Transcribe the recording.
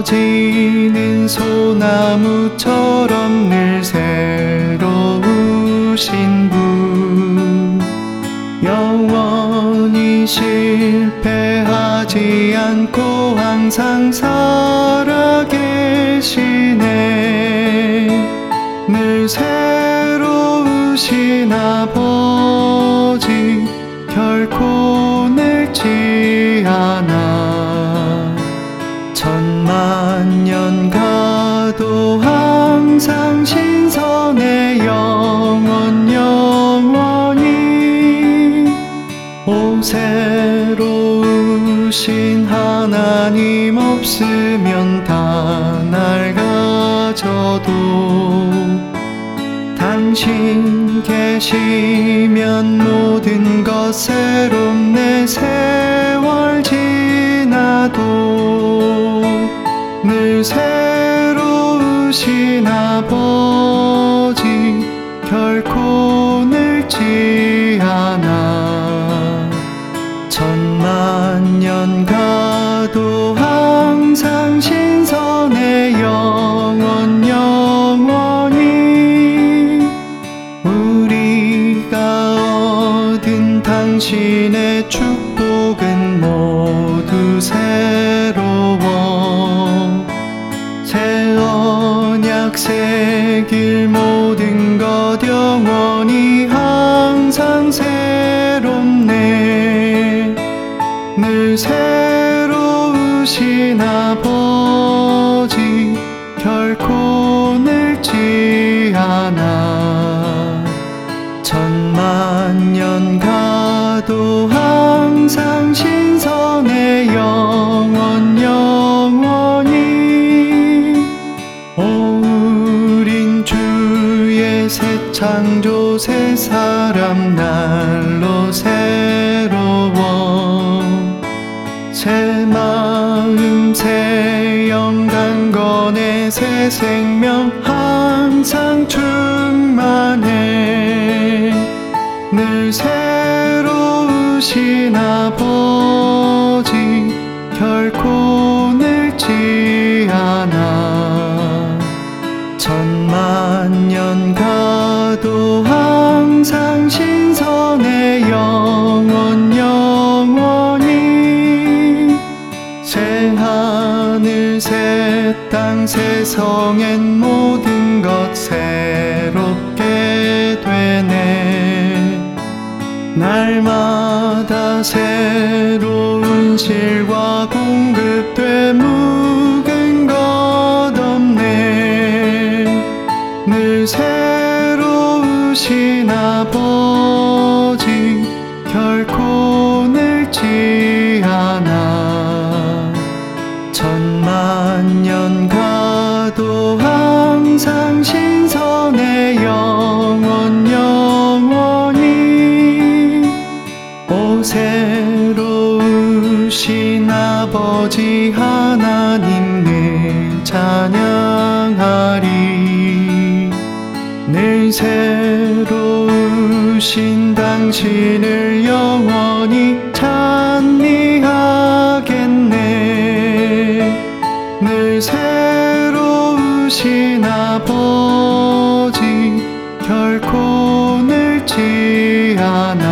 퍼지는 소나무처럼 늘 새로우신 분, 영원히 실패하지 않고 항상 살아계시네. 늘 새로우신 아버지 결코 늙지 않아. 천만년 가도 항상 신선해 영원히. 오 새로우신 하나님 없으면 다 낡아져도 당신 계시면 모든 것 새롭네. 세월 지나도 늘 새로우신 아버지 결코 늙지 않아. 천만년 가도 항상 신선해 영원히. 우리가 얻은 당신의 축복은 모두 새로워. 새 언약 새 길 모든 것 영원히 항상 새롭네. 늘 새로우신 아버지 결코 늙지 않아. 천만년 가도 항상 신선해 영원히. 오 우린 주의 새 창조 새 사람 날로 새로워. 새 마음 새 영광 거네. 새 생명 항상 충만해. 늘 새로우신 아버지 결코 늙지 않아. 천만년 가도 항상 신선해 영원히. 새 하늘 새 땅 새 성엔 모든 것 새롭게 되네. 날마다 새로운 실과 공급돼 묵은 것 없네. 늘 새로우신 아버지 결코 늙지 않아. 천만년 가도 항상 신선해 영원히. 오 새로우신 아버지 하나님 늘 찬양하리. 늘 새로우신 당신을 영원히 찬미하겠네. 늘 새로우신 아버지 결코 늙지 않아.